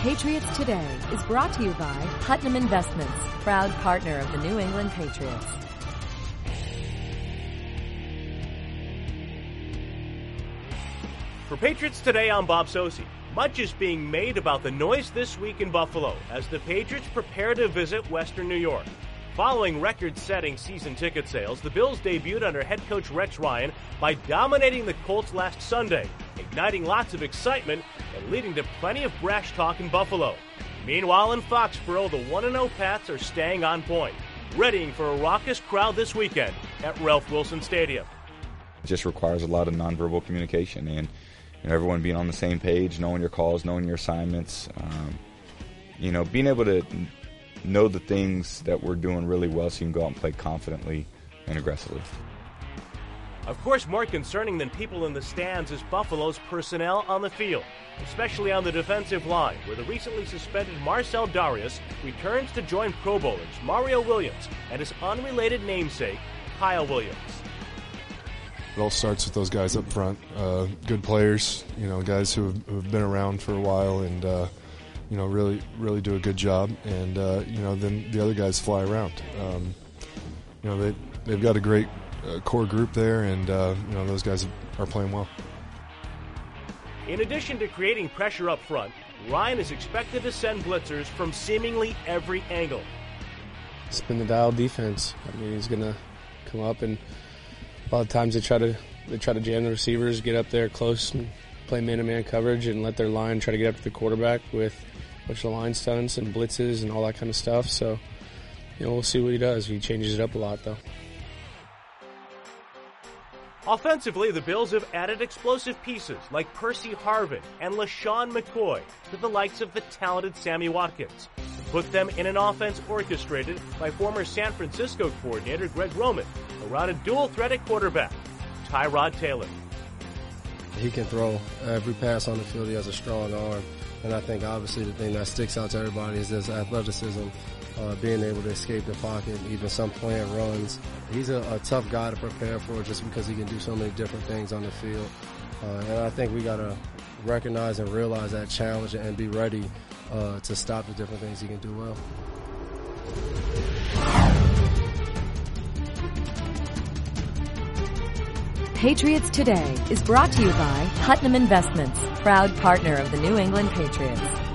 Patriots Today is brought to you by Putnam Investments, proud partner of the New England Patriots. For Patriots Today, I'm Bob Sosi. Much is being made about the noise this week in Buffalo as the Patriots prepare to visit Western New York. Following record-setting season ticket sales, the Bills debuted under head coach Rex Ryan by dominating the Colts last Sunday, igniting lots of excitement and leading to plenty of brash talk in Buffalo. Meanwhile, in Foxborough, the 1-0 Pats are staying on point, readying for a raucous crowd this weekend at Ralph Wilson Stadium. It just requires a lot of nonverbal communication and everyone being on the same page, knowing your calls, knowing your assignments, being able to know the things that we're doing really well so you can go out and play confidently and aggressively. Of course, more concerning than people in the stands is Buffalo's personnel on the field, especially on the defensive line, where the recently suspended Marcell Dareus returns to join Pro Bowlers Mario Williams and his unrelated namesake, Kyle Williams. It all starts with those guys up front, good players, guys who have been around for a while and really do a good job, and then the other guys fly around. They've got a great core group there, and those guys are playing well. In addition to creating pressure up front, Ryan is expected to send blitzers from seemingly every angle. Spin the dial defense. He's going to come up, and a lot of times they try to jam the receivers, get up there close, and play man-to-man coverage, and let their line try to get up to the quarterback with a bunch of line stunts and blitzes and all that kind of stuff. So, we'll see what he does. He changes it up a lot, though. Offensively, the Bills have added explosive pieces like Percy Harvin and LaShawn McCoy to the likes of the talented Sammy Watkins, put them in an offense orchestrated by former San Francisco coordinator Greg Roman around a dual-threat at quarterback, Tyrod Taylor. He can throw every pass on the field. He has a strong arm. And I think obviously the thing that sticks out to everybody is his athleticism, being able to escape the pocket, even some playing runs. He's a tough guy to prepare for just because he can do so many different things on the field. And I think we got to recognize and realize that challenge and be ready to stop the different things he can do well. Patriots Today is brought to you by Putnam Investments, proud partner of the New England Patriots.